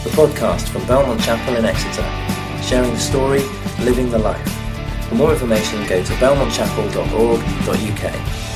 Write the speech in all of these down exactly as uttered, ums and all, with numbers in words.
the podcast from Belmont Chapel in Exeter, sharing the story, living the life. For more information, go to belmont chapel dot org dot u k.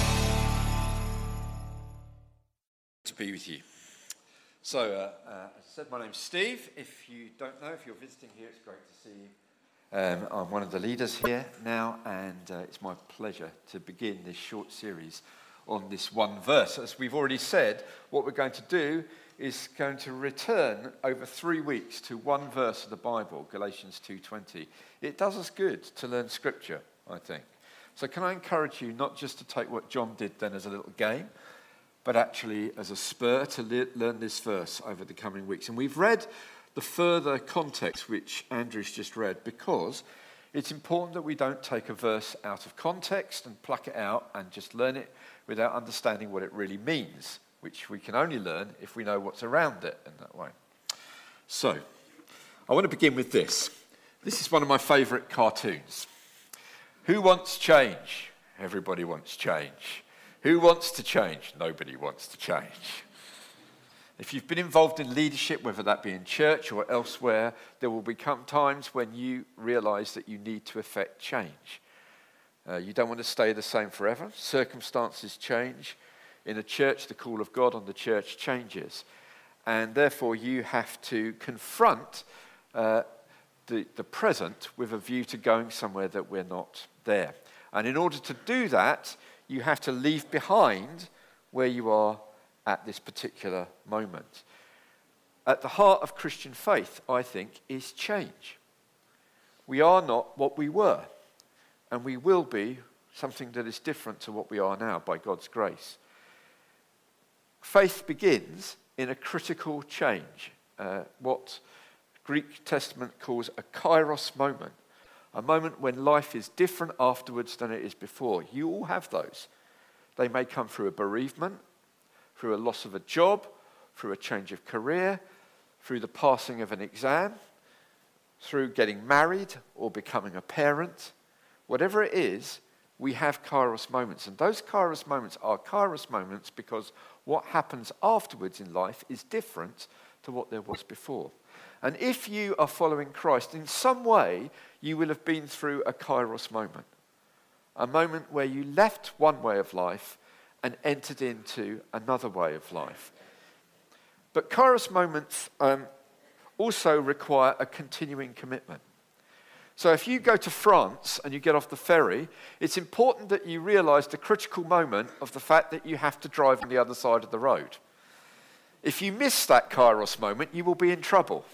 To be with you. So, uh, uh, as I said, my name's Steve. If you don't know, if you're visiting here, it's great to see you. Um, I'm one of the leaders here now, and uh, it's my pleasure to begin this short series on this one verse. As we've already said, what we're going to do is going to return over three weeks to one verse of the Bible, Galatians two twenty. It does us good to learn Scripture, I think. So can I encourage you not just to take what John did then as a little game, but actually as a spur to le- learn this verse over the coming weeks. And we've read the further context which Andrew's just read, because it's important that we don't take a verse out of context and pluck it out and just learn it without understanding what it really means, which we can only learn if we know what's around it in that way. So, I want to begin with this. This is one of my favourite cartoons. Who wants change? Everybody wants change. Who wants to change? Nobody wants to change. If you've been involved in leadership, whether that be in church or elsewhere, there will become times when you realise that you need to effect change. Uh, you don't want to stay the same forever. Circumstances change. In a church, the call of God on the church changes. And therefore, you have to confront uh, the, the present with a view to going somewhere that we're not there. And in order to do that, you have to leave behind where you are at this particular moment. At the heart of Christian faith, I think, is change. We are not what we were, and we will be something that is different to what we are now by God's grace. Faith begins in a critical change, uh, what Greek Testament calls a kairos moment, a moment when life is different afterwards than it is before. You all have those. They may come through a bereavement, through a loss of a job, through a change of career, through the passing of an exam, through getting married or becoming a parent. Whatever it is, we have kairos moments. And those kairos moments are kairos moments because what happens afterwards in life is different to what there was before. And if you are following Christ, in some way, you will have been through a kairos moment. A moment where you left one way of life and entered into another way of life. But kairos moments um, also require a continuing commitment. So if you go to France and you get off the ferry, it's important that you realise the critical moment of the fact that you have to drive on the other side of the road. If you miss that kairos moment, you will be in trouble.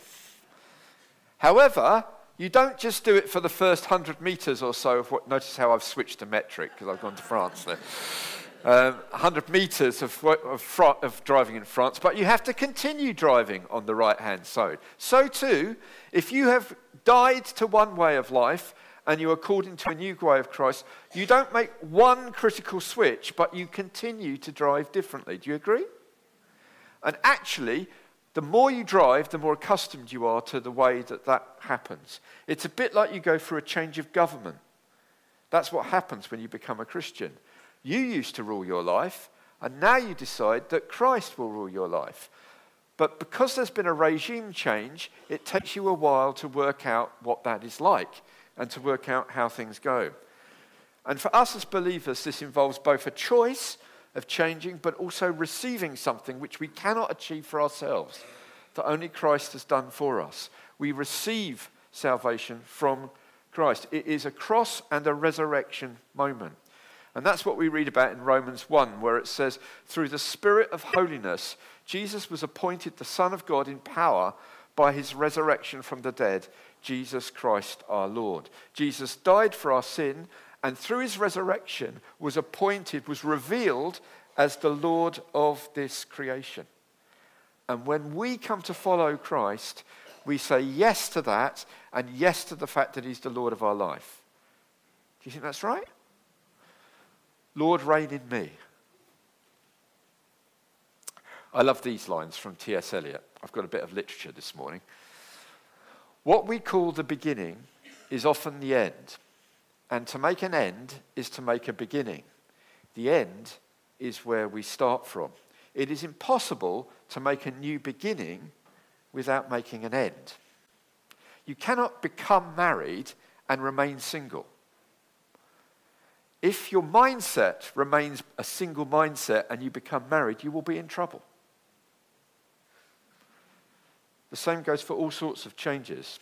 However, you don't just do it for the first hundred metres or so of what, notice how I've switched to metric because I've gone to France there. Um, one hundred metres of, of, of driving in France, but you have to continue driving on the right-hand side. So too, if you have died to one way of life and you are called into a new way of Christ, you don't make one critical switch, but you continue to drive differently. Do you agree? And actually, the more you drive, the more accustomed you are to the way that that happens. It's a bit like you go through a change of government. That's what happens when you become a Christian. You used to rule your life, and now you decide that Christ will rule your life. But because there's been a regime change, it takes you a while to work out what that is like and to work out how things go. And for us as believers, this involves both a choice of changing, but also receiving something which we cannot achieve for ourselves, that only Christ has done for us. We receive salvation from Christ. It is a cross and a resurrection moment. And that's what we read about in Romans one, where it says, through the Spirit of holiness, Jesus was appointed the Son of God in power by his resurrection from the dead, Jesus Christ our Lord. Jesus died for our sin, and through his resurrection was appointed, was revealed as the Lord of this creation. And when we come to follow Christ, we say yes to that and yes to the fact that he's the Lord of our life. Do you think that's right? Lord, reign in me. I love these lines from T S Eliot. I've got a bit of literature this morning. What we call the beginning is often the end. And to make an end is to make a beginning. The end is where we start from. It is impossible to make a new beginning without making an end. You cannot become married and remain single. If your mindset remains a single mindset and you become married, you will be in trouble. The same goes for all sorts of changes.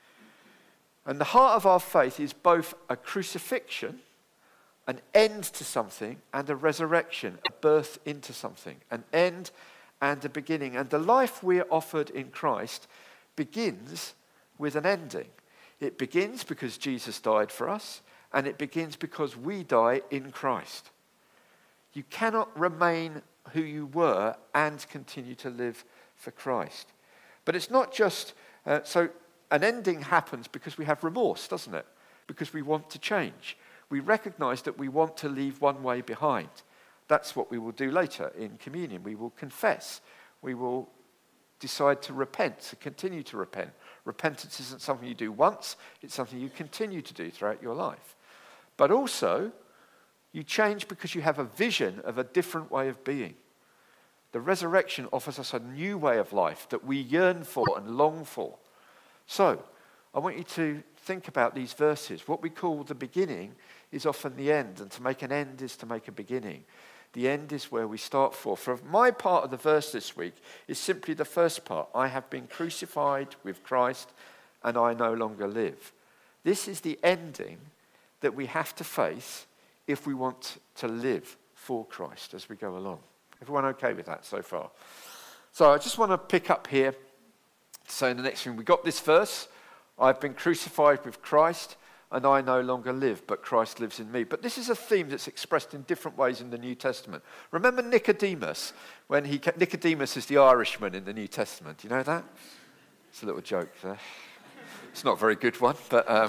And the heart of our faith is both a crucifixion, an end to something, and a resurrection, a birth into something, an end and a beginning. And the life we're offered in Christ begins with an ending. It begins because Jesus died for us, and it begins because we die in Christ. You cannot remain who you were and continue to live for Christ. But it's not just, uh, so an ending happens because we have remorse, doesn't it? Because we want to change. We recognize that we want to leave one way behind. That's what we will do later in communion. We will confess. We will decide to repent, to continue to repent. Repentance isn't something you do once, it's something you continue to do throughout your life. But also, you change because you have a vision of a different way of being. The resurrection offers us a new way of life that we yearn for and long for. So, I want you to think about these verses. What we call the beginning is often the end, and to make an end is to make a beginning. The end is where we start for. For my part of the verse this week is simply the first part. I have been crucified with Christ, and I no longer live. This is the ending that we have to face if we want to live for Christ as we go along. Everyone okay with that so far? So I just want to pick up here. So in the next thing, we got this verse. I've been crucified with Christ, and I no longer live, but Christ lives in me. But this is a theme that's expressed in different ways in the New Testament. Remember Nicodemus? When he Nicodemus is the Irishman in the New Testament. Do you know that? It's a little joke there. It's not a very good one, but um,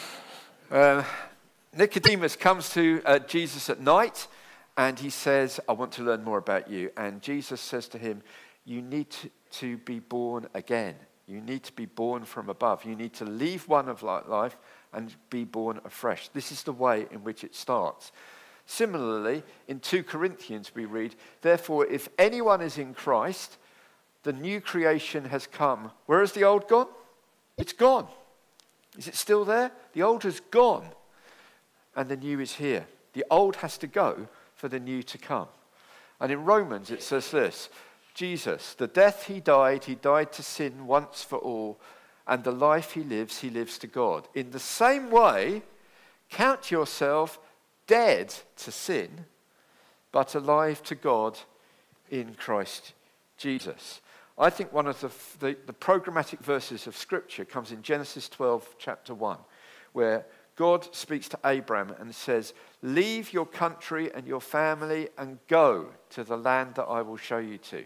uh, Nicodemus comes to uh, Jesus at night, and he says, I want to learn more about you. And Jesus says to him, you need to, to be born again. You need to be born from above. You need to leave one of life and be born afresh. This is the way in which it starts. Similarly, in Second Corinthians we read, therefore, if anyone is in Christ, the new creation has come. Where is the old gone? It's gone. Is it still there? The old has gone, and the new is here. The old has to go for the new to come. And in Romans it says this, Jesus, the death he died, he died to sin once for all, and the life he lives, he lives to God. In the same way, count yourself dead to sin, but alive to God in Christ Jesus. I think one of the, the, the programmatic verses of Scripture comes in Genesis twelve, chapter one, where God speaks to Abraham and says, leave your country and your family and go to the land that I will show you to.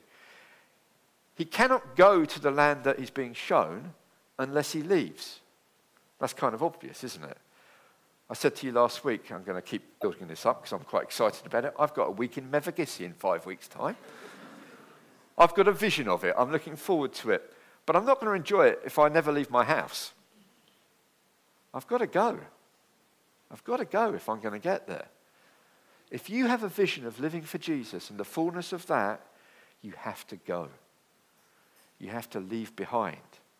He cannot go to the land that is being shown unless he leaves. That's kind of obvious, isn't it? I said to you last week, I'm going to keep building this up because I'm quite excited about it. I've got a week in Mevagissey in five weeks' time. I've got a vision of it. I'm looking forward to it. But I'm not going to enjoy it if I never leave my house. I've got to go. I've got to go if I'm going to get there. If you have a vision of living for Jesus and the fullness of that, you have to go. You have to leave behind.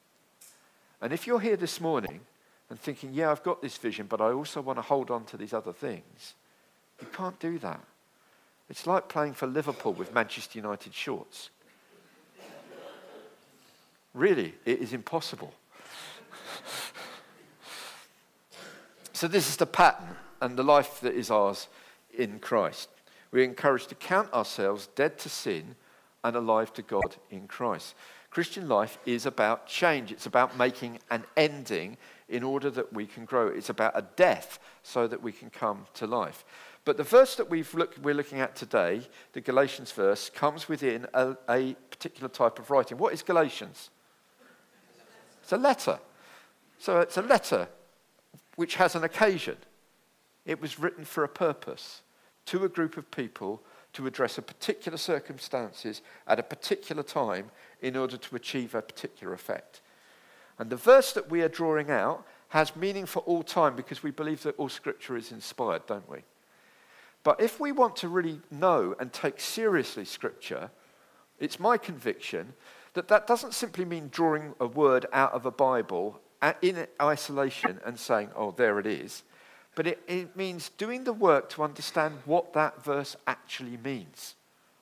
And if you're here this morning and thinking, yeah, I've got this vision, but I also want to hold on to these other things, you can't do that. It's like playing for Liverpool with Manchester United shorts. Really, it is impossible. So this is the pattern and the life that is ours in Christ. We're encouraged to count ourselves dead to sin and alive to God in Christ. Christian life is about change. It's about making an ending in order that we can grow. It's about a death so that we can come to life. But the verse that we've look, we're looking at today, the Galatians verse, comes within a, a particular type of writing. What is Galatians? It's a letter. So it's a letter which has an occasion. It was written for a purpose, to a group of people to address a particular circumstances at a particular time in order to achieve a particular effect. And the verse that we are drawing out has meaning for all time because we believe that all Scripture is inspired, don't we? But if we want to really know and take seriously Scripture, it's my conviction That that doesn't simply mean drawing a word out of a Bible in isolation and saying, oh, there it is. But it, it means doing the work to understand what that verse actually means.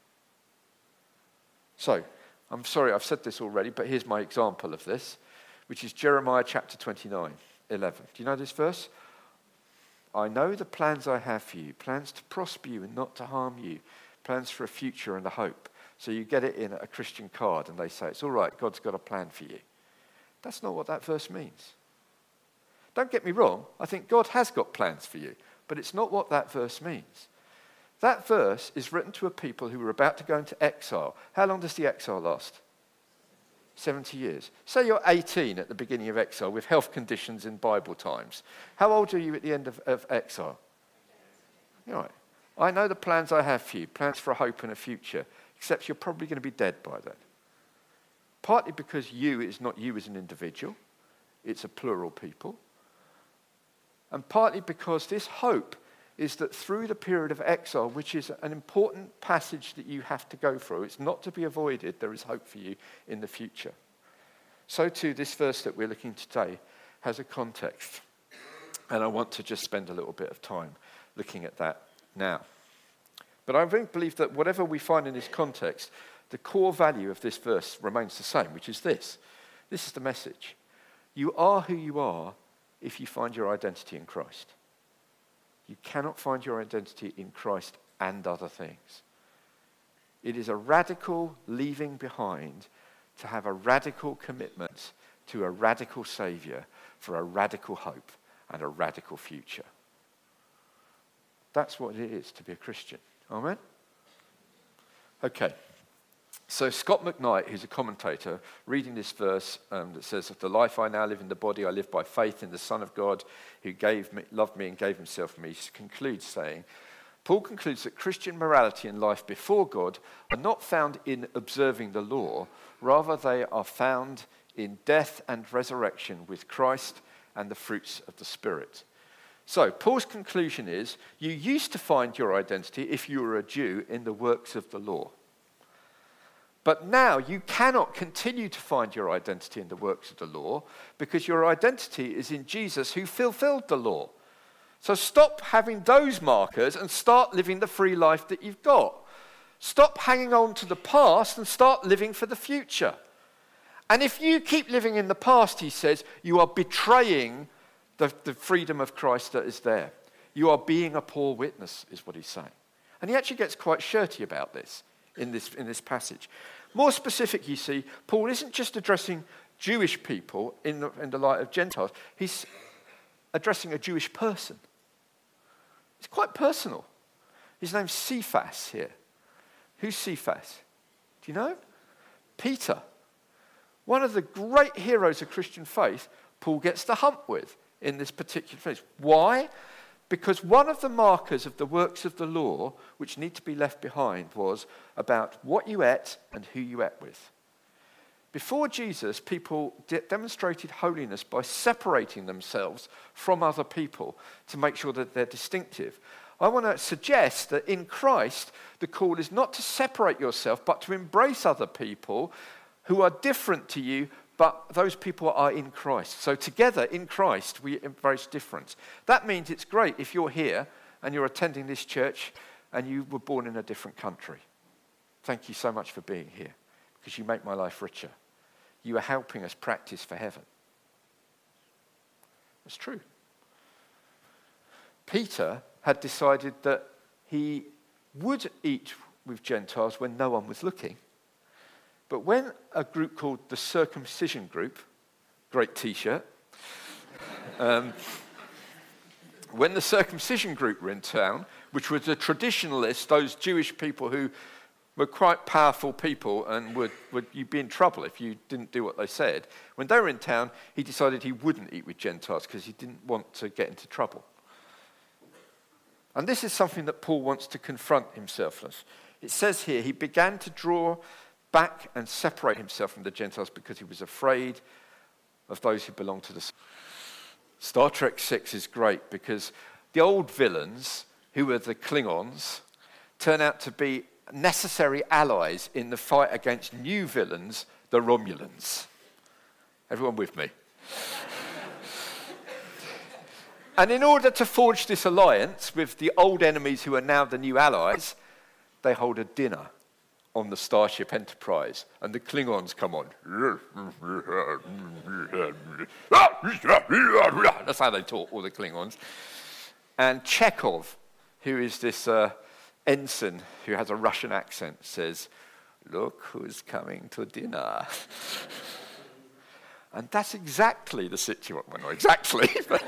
So, I'm sorry, I've said this already, but here's my example of this, which is Jeremiah chapter twenty-nine, eleven. Do you know this verse? I know the plans I have for you, plans to prosper you and not to harm you, plans for a future and a hope. So you get it in a Christian card and they say, it's all right, God's got a plan for you. That's not what that verse means. Don't get me wrong, I think God has got plans for you, but it's not what that verse means. That verse is written to a people who were about to go into exile. How long does the exile last? seventy years. Say you're eighteen at the beginning of exile with health conditions in Bible times. How old are you at the end of, of exile? You're right. I know the plans I have for you, plans for a hope and a future, except you're probably going to be dead by then. Partly because you is not you as an individual, it's a plural people. And partly because this hope is that through the period of exile, which is an important passage that you have to go through, it's not to be avoided, there is hope for you in the future. So too, this verse that we're looking at today has a context. And I want to just spend a little bit of time looking at that now. But I really believe that whatever we find in this context, the core value of this verse remains the same, which is this. This is the message. You are who you are if you find your identity in Christ. You cannot find your identity in Christ and other things. It is a radical leaving behind to have a radical commitment to a radical Saviour for a radical hope and a radical future. That's what it is to be a Christian. Amen? Okay. So Scott McKnight, who's a commentator, reading this verse um, that says, the life I now live in the body, I live by faith in the Son of God who gave me, loved me and gave himself for me, concludes saying, Paul concludes that Christian morality and life before God are not found in observing the law, rather they are found in death and resurrection with Christ and the fruits of the Spirit. So Paul's conclusion is, you used to find your identity, if you were a Jew, in the works of the law. But now you cannot continue to find your identity in the works of the law because your identity is in Jesus who fulfilled the law. So stop having those markers and start living the free life that you've got. Stop hanging on to the past and start living for the future. And if you keep living in the past, he says, you are betraying the, the freedom of Christ that is there. You are being a poor witness, is what he's saying. And he actually gets quite shirty about this. In this, in this passage. More specific, you see, Paul isn't just addressing Jewish people in the, in the light of Gentiles. He's addressing a Jewish person. It's quite personal. His name's Cephas here. Who's Cephas? Do you know? Peter. One of the great heroes of Christian faith, Paul gets to hump with in this particular place. Why? Because one of the markers of the works of the law, which need to be left behind, was about what you ate and who you ate with. Before Jesus, people de- demonstrated holiness by separating themselves from other people to make sure that they're distinctive. I want to suggest that in Christ, the call is not to separate yourself, but to embrace other people who are different to you, but those people are in Christ. So together, in Christ, we embrace difference. That means it's great if you're here and you're attending this church and you were born in a different country. Thank you so much for being here, because you make my life richer. You are helping us practice for heaven. It's true. Peter had decided that he would eat with Gentiles when no one was looking. But when a group called the Circumcision Group, great t-shirt, um, when the Circumcision Group were in town, which was the traditionalists, those Jewish people who were quite powerful people and would, would you'd be in trouble if you didn't do what they said, when they were in town, he decided he wouldn't eat with Gentiles because he didn't want to get into trouble. And this is something that Paul wants to confront himself with. It says here, he began to draw back and separate himself from the Gentiles because he was afraid of those who belonged to the... Star Trek six is great because the old villains, who were the Klingons, turn out to be necessary allies in the fight against new villains, the Romulans. Everyone with me? And in order to forge this alliance with the old enemies who are now the new allies, they hold a dinner on the Starship Enterprise, and the Klingons come on. That's how they talk, all the Klingons. And Chekhov, who is this uh, ensign who has a Russian accent, says, "Look who's coming to dinner." And that's exactly the situation. Well, not exactly, but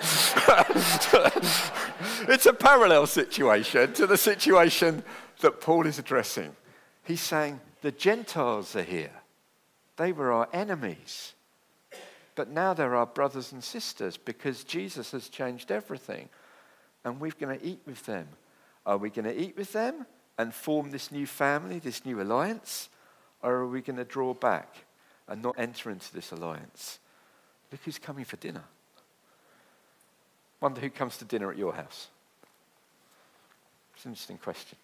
it's a parallel situation to the situation that Paul is addressing. He's saying, the Gentiles are here. They were our enemies. But now they're our brothers and sisters because Jesus has changed everything. And we're going to eat with them. Are we going to eat with them and form this new family, this new alliance? Or are we going to draw back and not enter into this alliance? Look who's coming for dinner. Wonder who comes to dinner at your house. It's an interesting question.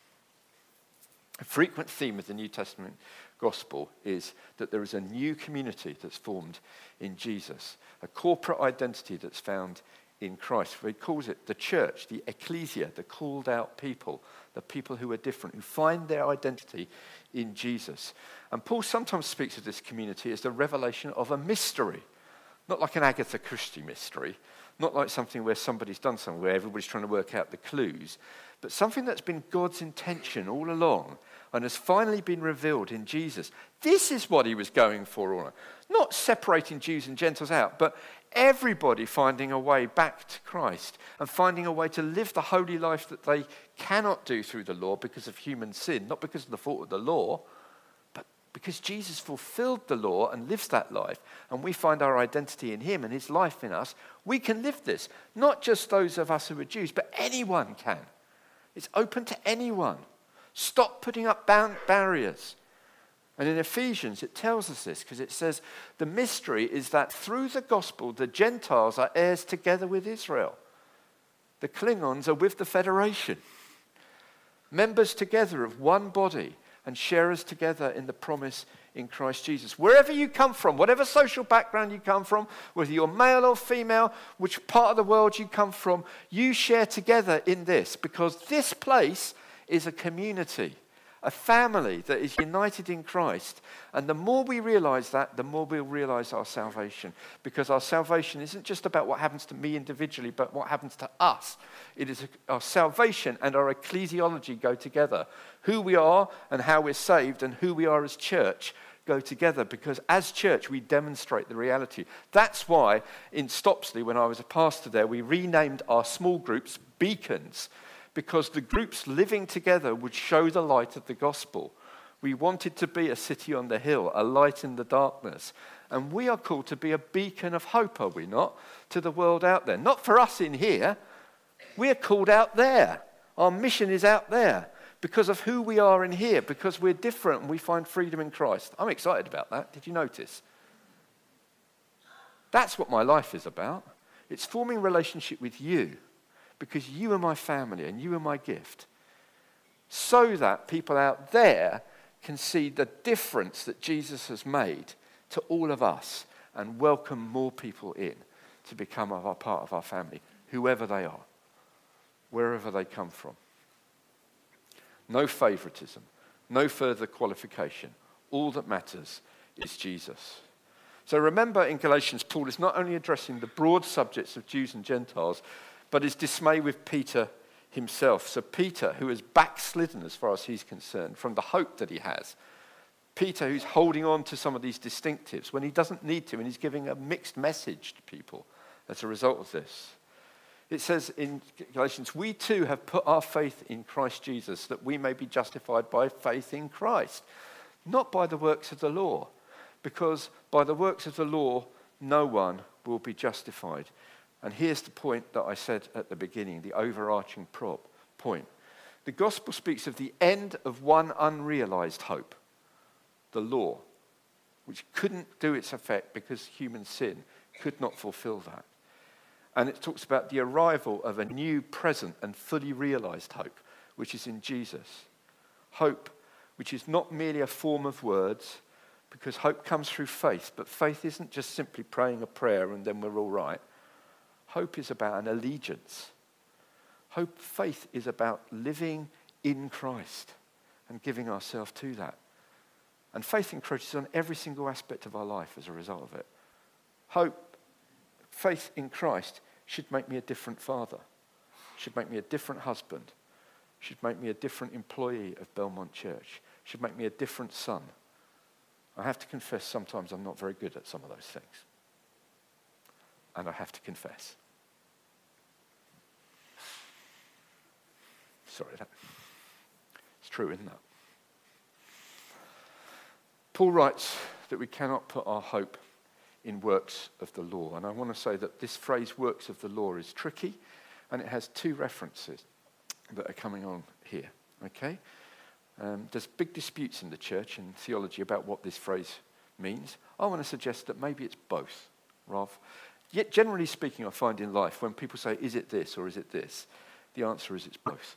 A frequent theme of the New Testament gospel is that there is a new community that's formed in Jesus, a corporate identity that's found in Christ. He calls it the church, the ecclesia, the called out people, the people who are different, who find their identity in Jesus. And Paul sometimes speaks of this community as the revelation of a mystery, not like an Agatha Christie mystery, not like something where somebody's done something where everybody's trying to work out the clues, but something that's been God's intention all along and has finally been revealed in Jesus. This is what he was going for all along. Not separating Jews and Gentiles out, but everybody finding a way back to Christ and finding a way to live the holy life that they cannot do through the law because of human sin, not because of the fault of the law, but because Jesus fulfilled the law and lives that life, and we find our identity in him and his life in us. We can live this. Not just those of us who are Jews, but anyone can. It's open to anyone. Stop putting up barriers. And in Ephesians, it tells us this because it says the mystery is that through the gospel, the Gentiles are heirs together with Israel. The Klingons are with the Federation. Members together of one body and sharers together in the promise in Christ Jesus. Wherever you come from, whatever social background you come from, whether you're male or female, which part of the world you come from, you share together in this because this place is a community, a family that is united in Christ. And the more we realize that, the more we'll realize our salvation. Because our salvation isn't just about what happens to me individually, but what happens to us. It is our salvation and our ecclesiology go together. Who we are and how we're saved and who we are as church go together, because as church we demonstrate the reality. That's why in Stopsley, when I was a pastor there, we renamed our small groups Beacons, because the groups living together would show the light of the gospel. We wanted to be a city on the hill, a light in the darkness. And we are called to be a beacon of hope, are we not? To the world out there. Not for us in here. We're called out there. Our mission is out there because of who we are in here, because we're different and we find freedom in Christ. I'm excited about that. Did you notice? That's what my life is about. It's forming a relationship with you, because you are my family and you are my gift, so that people out there can see the difference that Jesus has made to all of us and welcome more people in to become a part of our family, whoever they are, wherever they come from. No favoritism, no further qualification. All that matters is Jesus. So remember, in Galatians, Paul is not only addressing the broad subjects of Jews and Gentiles, but his dismay with Peter himself. So Peter, who has backslidden as far as he's concerned from the hope that he has. Peter, who's holding on to some of these distinctives when he doesn't need to, and he's giving a mixed message to people as a result of this. It says in Galatians, we too have put our faith in Christ Jesus, that we may be justified by faith in Christ, not by the works of the law, because by the works of the law, no one will be justified. And here's the point that I said at the beginning, the overarching prop point. The gospel speaks of the end of one unrealized hope, the law, which couldn't do its effect because human sin could not fulfill that. And it talks about the arrival of a new, present, and fully realized hope, which is in Jesus. Hope which is not merely a form of words, because hope comes through faith, but faith isn't just simply praying a prayer and then we're all right. Hope is about an allegiance. Hope, faith is about living in Christ and giving ourselves to that. And faith encroaches on every single aspect of our life as a result of it. Hope, faith in Christ should make me a different father, should make me a different husband, should make me a different employee of Belmont Church, should make me a different son. I have to confess sometimes I'm not very good at some of those things. And I have to confess. Sorry, that, it's true, isn't that? Paul writes that we cannot put our hope in works of the law. And I want to say that this phrase, works of the law, is tricky, and it has two references that are coming on here, okay? Um, there's big disputes in the church and theology about what this phrase means. I want to suggest that maybe it's both, rather. Yet generally speaking, I find in life, when people say, is it this or is it this? The answer is it's both.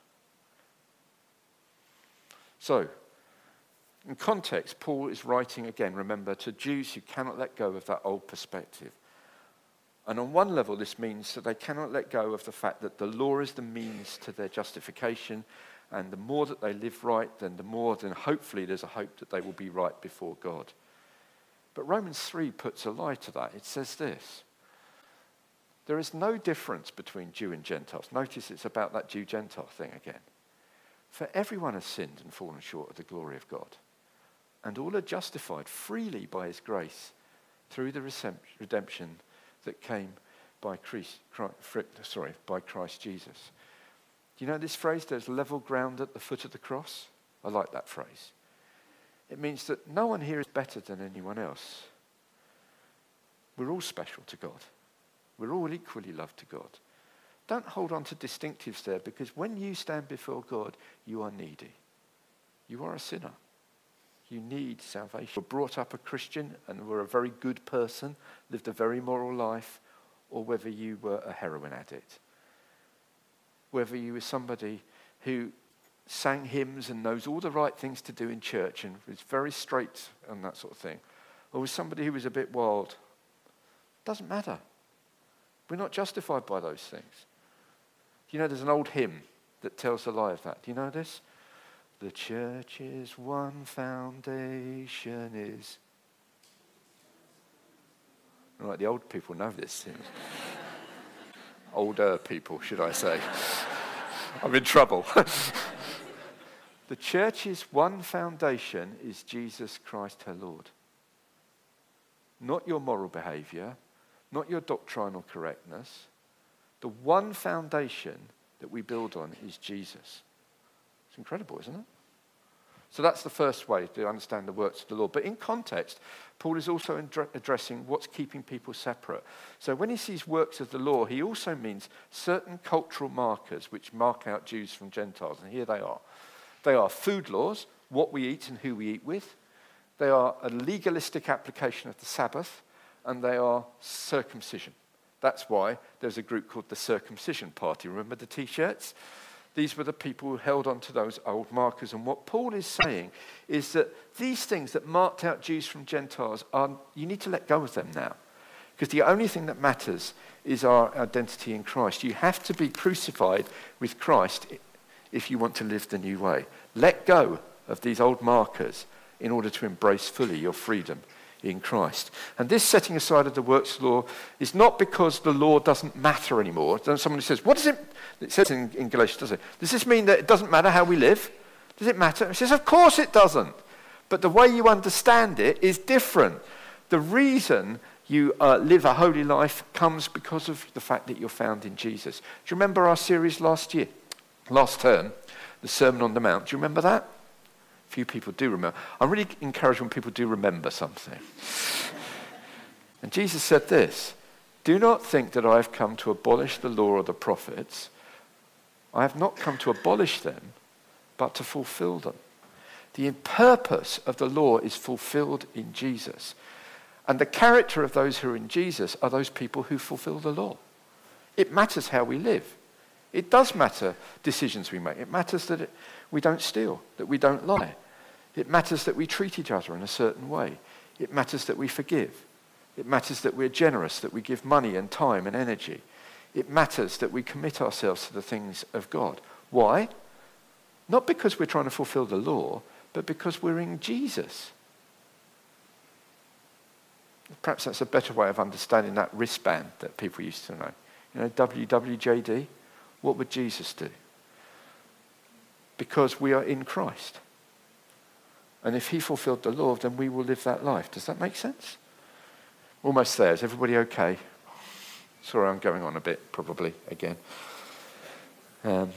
So, in context, Paul is writing again, remember, to Jews who cannot let go of that old perspective. And on one level, this means that they cannot let go of the fact that the law is the means to their justification, and the more that they live right, then the more, then hopefully there's a hope that they will be right before God. But Romans three puts a lie to that. It says this: there is no difference between Jew and Gentiles. Notice it's about that Jew-Gentile thing again. For everyone has sinned and fallen short of the glory of God, and all are justified freely by his grace through the redemption that came by Christ, sorry, by Christ Jesus. Do you know this phrase, there's level ground at the foot of the cross? I like that phrase. It means that no one here is better than anyone else. We're all special to God. We're all equally loved to God. Don't hold on to distinctives there, because when you stand before God, you are needy. You are a sinner. You need salvation. You were brought up a Christian and were a very good person, lived a very moral life, or whether you were a heroin addict. Whether you were somebody who sang hymns and knows all the right things to do in church and was very straight and that sort of thing, or was somebody who was a bit wild. Doesn't matter. We're not justified by those things. You know, there's an old hymn that tells the lie of that. Do you know this? The church's one foundation is... Right, the old people know this. Older people, should I say. I'm in trouble. The church's one foundation is Jesus Christ, her Lord. Not your moral behavior, not your doctrinal correctness. The one foundation that we build on is Jesus. It's incredible, isn't it? So that's the first way to understand the works of the law. But in context, Paul is also addressing what's keeping people separate. So when he sees works of the law, he also means certain cultural markers which mark out Jews from Gentiles. And here they are. They are food laws, what we eat and who we eat with. They are a legalistic application of the Sabbath. And they are circumcision. That's why there's a group called the Circumcision Party. Remember the T-shirts? These were the people who held on to those old markers. And what Paul is saying is that these things that marked out Jews from Gentiles, are you need to let go of them now. Because the only thing that matters is our identity in Christ. You have to be crucified with Christ if you want to live the new way. Let go of these old markers in order to embrace fully your freedom in Christ. And this setting aside of the works law is not because the law doesn't matter anymore. Someone who says, what does it, it says in, in Galatians, does it? Does this mean that it doesn't matter how we live? Does it matter? It says, of course it doesn't. But the way you understand it is different. The reason you uh, live a holy life comes because of the fact that you're found in Jesus. Do you remember our series last year, last term, the Sermon on the Mount? Do you remember that? Few people do remember. I'm really encouraged when people do remember something. And Jesus said this: do not think that I have come to abolish the law or the prophets. I have not come to abolish them, but to fulfill them. The purpose of the law is fulfilled in Jesus. And the character of those who are in Jesus are those people who fulfill the law. It matters how we live. It does matter decisions we make. It matters that it, we don't steal, that we don't lie. It matters that we treat each other in a certain way. It matters that we forgive. It matters that we're generous, that we give money and time and energy. It matters that we commit ourselves to the things of God. Why? Not because we're trying to fulfill the law, but because we're in Jesus. Perhaps that's a better way of understanding that wristband that people used to know. You know, W W J D, what would Jesus do? Because we are in Christ. And if he fulfilled the law, then we will live that life. Does that make sense? Almost there. Is everybody okay? Sorry, I'm going on a bit, probably, again. Um,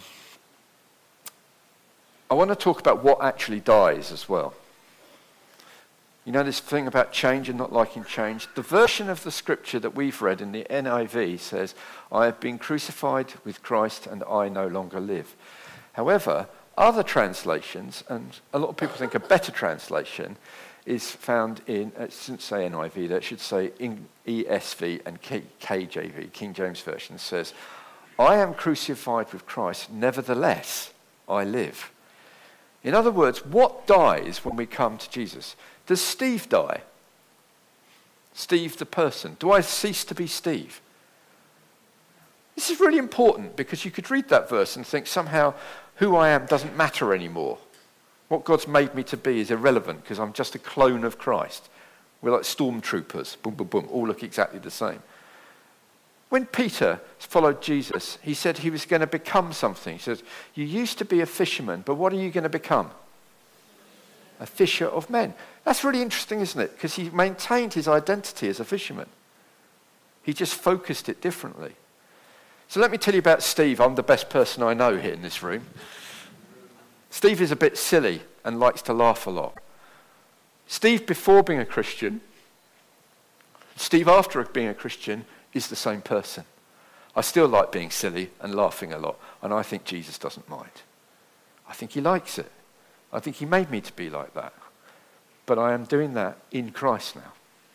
I want to talk about what actually dies as well. You know this thing about change and not liking change? The version of the scripture that we've read in the N I V says, I have been crucified with Christ and I no longer live. However, other translations, and a lot of people think a better translation, is found in, it shouldn't say N I V, that should say in E S V and K J V, King James Version, says, I am crucified with Christ, nevertheless I live. In other words, what dies when we come to Jesus? Does Steve die? Steve the person. Do I cease to be Steve? This is really important because you could read that verse and think somehow who I am doesn't matter anymore. What God's made me to be is irrelevant because I'm just a clone of Christ. We're like stormtroopers, boom, boom, boom, all look exactly the same. When Peter followed Jesus, he said he was going to become something. He says, you used to be a fisherman, but what are you going to become? A fisher of men. That's really interesting, isn't it? Because he maintained his identity as a fisherman. He just focused it differently. So let me tell you about Steve. I'm the best person I know here in this room. Steve is a bit silly and likes to laugh a lot. Steve before being a Christian, Steve after being a Christian is the same person. I still like being silly and laughing a lot, and I think Jesus doesn't mind. I think he likes it. I think he made me to be like that. But I am doing that in Christ now.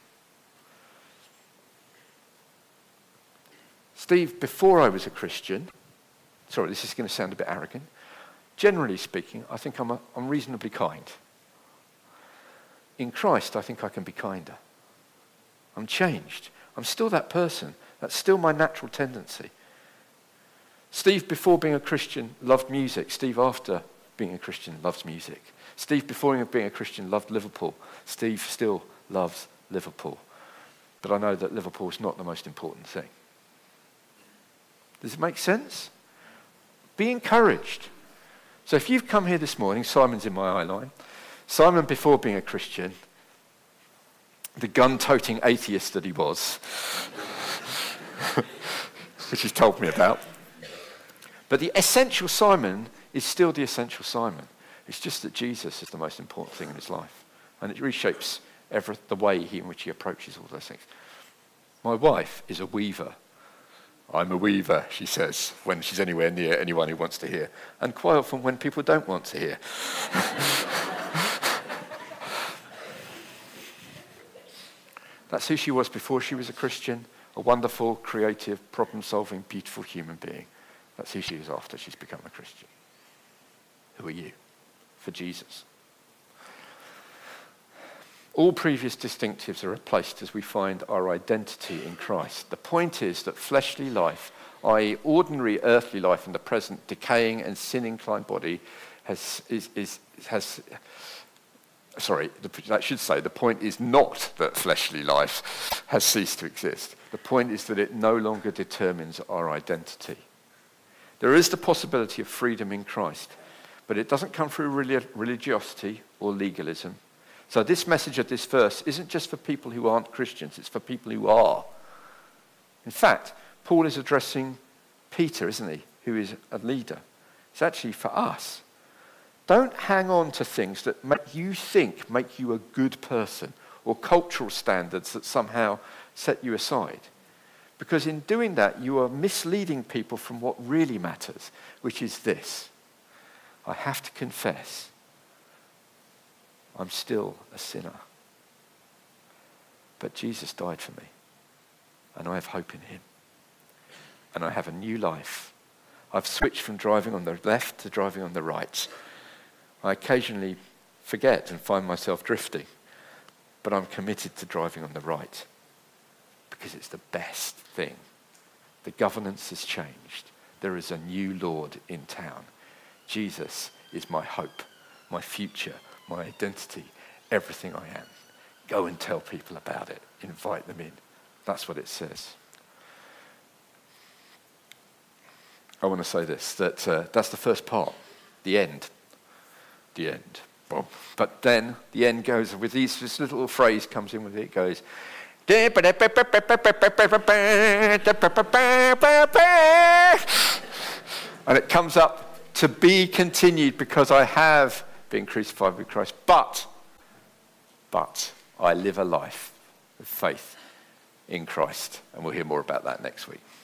Steve, before I was a Christian, sorry, this is going to sound a bit arrogant. Generally speaking, I think I'm, a, I'm reasonably kind. In Christ, I think I can be kinder. I'm changed. I'm still that person. That's still my natural tendency. Steve, before being a Christian, loved music. Steve, after being a Christian, loves music. Steve, before being a Christian, loved Liverpool. Steve still loves Liverpool. But I know that Liverpool is not the most important thing. Does it make sense? Be encouraged. So if you've come here this morning, Simon's in my eye line. Simon, before being a Christian, the gun-toting atheist that he was, which he's told me about. But the essential Simon is still the essential Simon. It's just that Jesus is the most important thing in his life. And it reshapes every, the way he, in which he approaches all those things. My wife is a weaver. I'm a weaver, she says, when she's anywhere near anyone who wants to hear. And quite often when people don't want to hear. That's who she was before she was a Christian, a wonderful, creative, problem-solving, beautiful human being. That's who she is after she's become a Christian. Who are you? For Jesus. All previous distinctives are replaced as we find our identity in Christ. The point is that fleshly life, that is ordinary earthly life in the present decaying and sin-inclined body, has, is, is, has sorry, I should say the point is not that fleshly life has ceased to exist. The point is that it no longer determines our identity. There is the possibility of freedom in Christ, but it doesn't come through religiosity or legalism. So this message of this verse isn't just for people who aren't Christians, it's for people who are. In fact, Paul is addressing Peter, isn't he, who is a leader. It's actually for us. Don't hang on to things that make you think make you a good person or cultural standards that somehow set you aside. Because in doing that, you are misleading people from what really matters, which is this. I have to confess, I'm still a sinner. But Jesus died for me, and I have hope in him. And I have a new life. I've switched from driving on the left to driving on the right. I occasionally forget and find myself drifting. But I'm committed to driving on the right because it's the best thing. The governance has changed. There is a new Lord in town. Jesus is my hope, my future, my identity, everything I am. Go and tell people about it. Invite them in. That's what it says. I want to say this, that uh, that's the first part, the end. The end. Boom. But then the end goes with these, this little phrase comes in with it, it goes, and it comes up, to be continued because I have been crucified with Christ, but, but I live a life of faith in Christ. And we'll hear more about that next week.